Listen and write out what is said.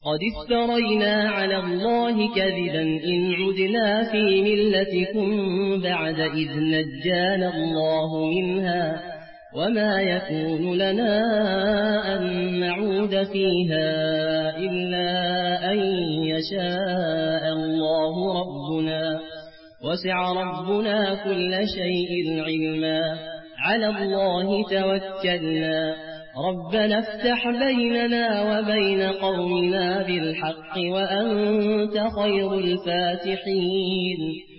قد افترينا على الله كذبا إن عدنا في ملتكم بعد إذ نجانا الله منها وما يكون لنا أن نعود فيها إلا أن يشاء الله ربنا وسع ربنا كل شيء علما على الله توكلنا ربنا افتح بيننا وبين قومنا بالحق وأنت خير الفاتحين